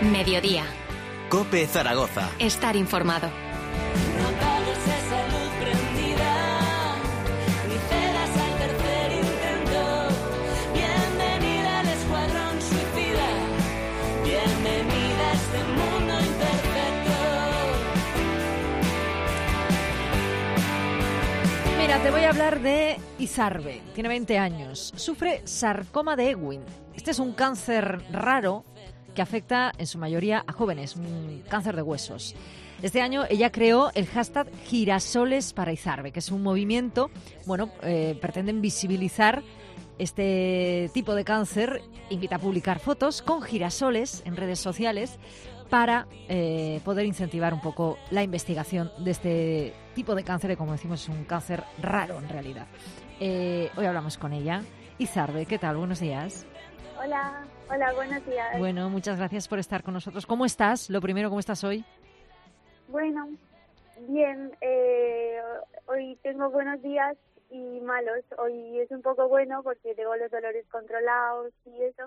Mediodía. COPE Zaragoza. Estar informado. No apagues esa luz prendida, ni cedas al tercer intento. Bienvenida al escuadrón suicida, bienvenida a este mundo imperfecto. Mira, te voy a hablar de Izarbe. Tiene 20 años. Sufre sarcoma de Ewing. Este es un cáncer raro que afecta en su mayoría a jóvenes, un cáncer de huesos. Este año ella creó el hashtag Girasoles para Izarbe, que es un movimiento, pretenden visibilizar este tipo de cáncer, invita a publicar fotos con girasoles en redes sociales para poder incentivar un poco la investigación de este tipo de cáncer, que como decimos es un cáncer raro en realidad. Hoy hablamos con ella. Izarbe, ¿qué tal? Buenos días. Hola, buenos días. Bueno, muchas gracias por estar con nosotros. ¿Cómo estás? Lo primero, ¿cómo estás hoy? Bueno, bien. Hoy tengo buenos días y malos. Hoy es un poco bueno porque tengo los dolores controlados y eso.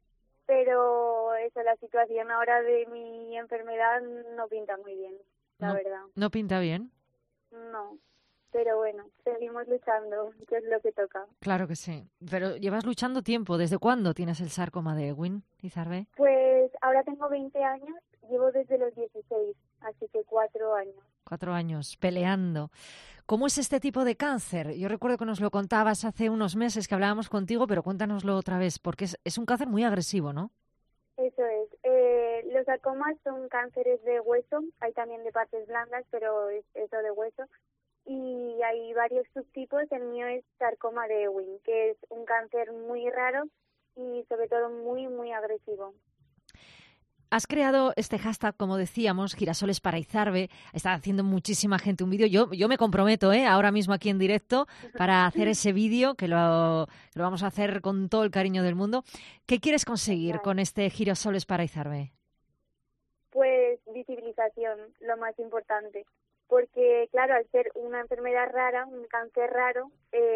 Pero eso, la situación ahora de mi enfermedad no pinta muy bien, la verdad. ¿No pinta bien? No. Pero bueno, seguimos luchando, que es lo que toca. Claro que sí. Pero llevas luchando tiempo. ¿Desde cuándo tienes el sarcoma de Ewing, Izarbe? Pues ahora tengo 20 años, llevo desde los 16, así que 4 años. 4 años, peleando. ¿Cómo es este tipo de cáncer? Yo recuerdo que nos lo contabas hace unos meses que hablábamos contigo, pero cuéntanoslo otra vez, porque es un cáncer muy agresivo, ¿no? Eso es. Los sarcomas son cánceres de hueso, hay también de partes blandas, pero es eso de hueso. Y hay varios subtipos. El mío es sarcoma de Ewing, que es un cáncer muy raro y sobre todo muy, muy agresivo. Has creado este hashtag, como decíamos, Girasoles para Izarbe. Está haciendo muchísima gente un vídeo. Yo me comprometo ahora mismo aquí en directo para hacer ese vídeo, que lo vamos a hacer con todo el cariño del mundo. ¿Qué quieres conseguir con este Girasoles para Izarbe? Pues visibilización, lo más importante. Porque, claro, al ser una enfermedad rara, un cáncer raro,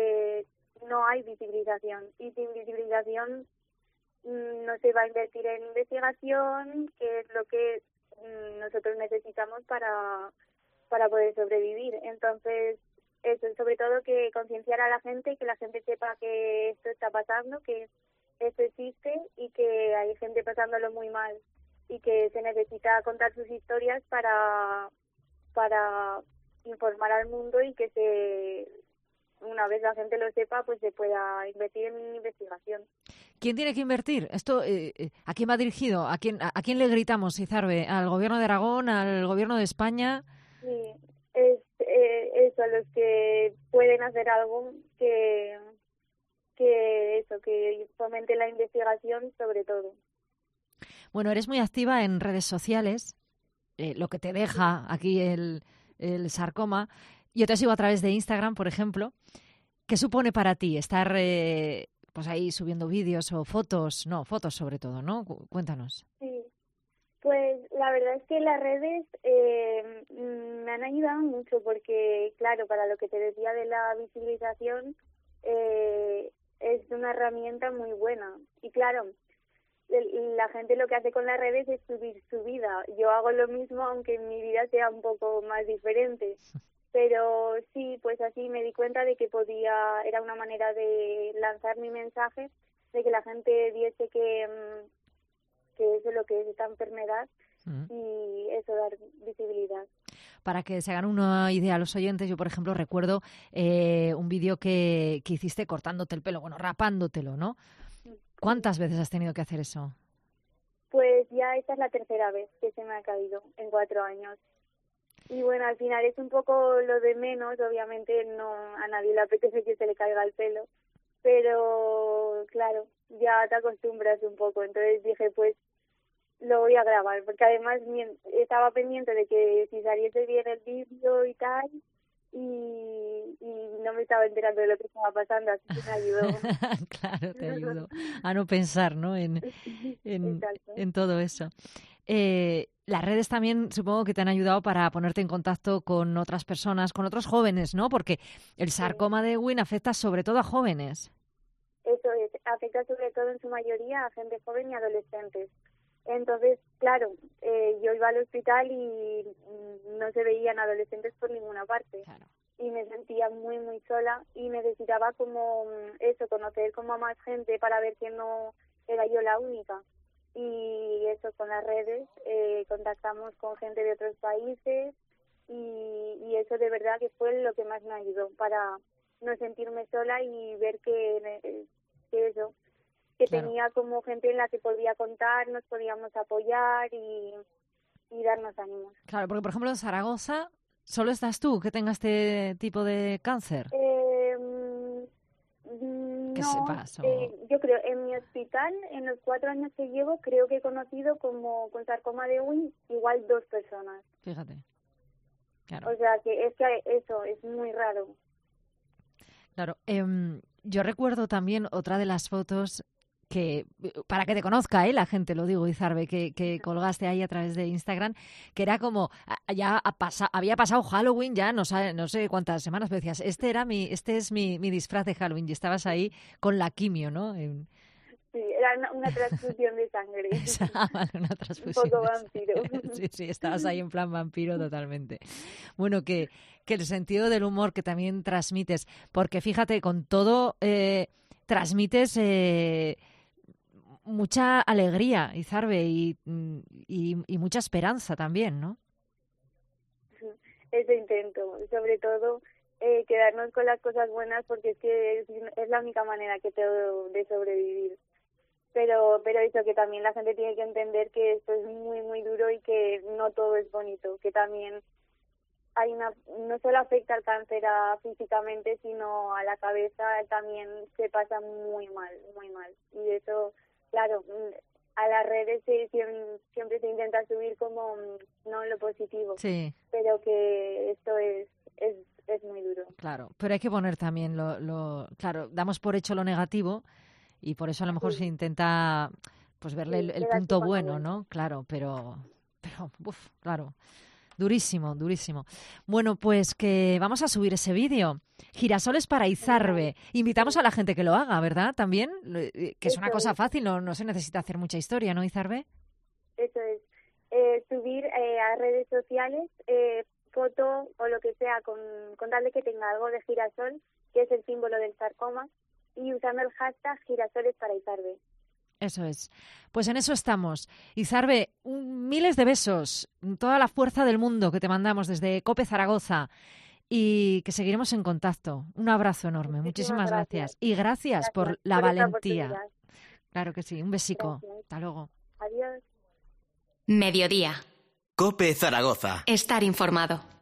no hay visibilización. Y sin visibilización no se va a invertir en investigación, que es lo que nosotros necesitamos para poder sobrevivir. Entonces, eso, sobre todo que concienciar a la gente, que la gente sepa que esto está pasando, que esto existe y que hay gente pasándolo muy mal y que se necesita contar sus historias para informar al mundo y que una vez la gente lo sepa, pues se pueda invertir en investigación. ¿Quién tiene que invertir? Esto, ¿a quién va dirigido? ¿A quién le gritamos, Izarbe? ¿Al gobierno de Aragón? ¿Al gobierno de España? Sí, es eso, a los que pueden hacer algo que fomente la investigación sobre todo. Bueno, eres muy activa en redes sociales, lo que te deja aquí el sarcoma. Yo te sigo a través de Instagram, por ejemplo. ¿Qué supone para ti estar pues ahí subiendo vídeos o fotos? No, fotos sobre todo, ¿no? Cuéntanos. Sí, pues la verdad es que las redes me han ayudado mucho porque, claro, para lo que te decía de la visibilización, es una herramienta muy buena. Y claro, la gente lo que hace con las redes es subir su vida. Yo hago lo mismo, aunque mi vida sea un poco más diferente. Pero sí, pues así me di cuenta de que era una manera de lanzar mi mensaje, de que la gente viese que eso es lo que es esta enfermedad y eso, dar visibilidad. Para que se hagan una idea a los oyentes, yo por ejemplo recuerdo un vídeo que hiciste cortándote el pelo, rapándotelo, ¿no? ¿Cuántas veces has tenido que hacer eso? Pues ya esta es la tercera vez que se me ha caído en 4 años. Y bueno, al final es un poco lo de menos, obviamente no a nadie le apetece que se le caiga el pelo, pero claro, ya te acostumbras un poco. Entonces dije, pues lo voy a grabar, porque además estaba pendiente de que si saliese bien el vídeo y tal, y no me estaba enterando de lo que estaba pasando, así que me ayudó. Claro, te ayudó a no pensar, ¿no? en todo eso. Las redes también supongo que te han ayudado para ponerte en contacto con otras personas, con otros jóvenes, ¿no? Porque el sarcoma de Ewing afecta sobre todo a jóvenes. Eso es, afecta sobre todo en su mayoría a gente joven y adolescentes. Entonces, claro, yo iba al hospital y no se veían adolescentes por ninguna parte. Claro. Y me sentía muy, muy sola y necesitaba como eso, conocer como a más gente para ver que no era yo la única. Y eso, con las redes contactamos con gente de otros países y eso de verdad que fue lo que más me ayudó para no sentirme sola y ver que eso, que Claro. tenía como gente en la que podía contar, nos podíamos apoyar y darnos ánimos. Claro, porque por ejemplo en Zaragoza solo estás tú que tenga este tipo de cáncer. Que No, sepas. yo creo, en mi hospital, en los 4 años que llevo, creo que he conocido como con sarcoma de Ewing igual 2 personas. Fíjate. Claro. O sea, que eso es muy raro. Claro, yo recuerdo también otra de las fotos que, para que te conozca, la gente, lo digo, Izarbe, que colgaste ahí a través de Instagram, que era como, había pasado Halloween ya, no sé cuántas semanas, pero decías, este es mi disfraz de Halloween, y estabas ahí con la quimio, ¿no? Sí, era una transfusión de sangre. Vale, una Un transfusión poco de vampiro. sangre. Sí, estabas ahí en plan vampiro totalmente. Bueno, que el sentido del humor que también transmites, porque fíjate, con todo transmites mucha alegría, Izarbe, y mucha esperanza también, ¿no? Eso intento, sobre todo quedarnos con las cosas buenas porque es que es la única manera que tengo de sobrevivir. Pero eso, que también la gente tiene que entender que esto es muy, muy duro y que no todo es bonito, que también no solo afecta al cáncer físicamente, sino a la cabeza también se pasa muy mal, muy mal. Y eso, claro, a las redes siempre se intenta subir como no lo positivo, Sí. pero que esto es muy duro. Claro, pero hay que poner también claro, damos por hecho lo negativo y por eso a lo mejor se intenta pues verle el punto bueno, ¿no? Claro, pero claro, durísimo, durísimo. Bueno, pues que vamos a subir ese vídeo. Girasoles para Izarbe. Invitamos a la gente que lo haga, ¿verdad? También, que es una cosa fácil, no se necesita hacer mucha historia, ¿no, Izarbe? Eso es. Subir a redes sociales foto o lo que sea con darle que tenga algo de girasol, que es el símbolo del sarcoma, y usando el hashtag girasoles para Izarbe. Eso es. Pues en eso estamos. Izarbe, miles de besos, toda la fuerza del mundo que te mandamos desde COPE Zaragoza y que seguiremos en contacto. Un abrazo enorme. Muchísimas gracias. Y gracias por la valentía. Claro que sí. Un besico. Gracias. Hasta luego. Adiós. Mediodía. COPE Zaragoza. Estar informado.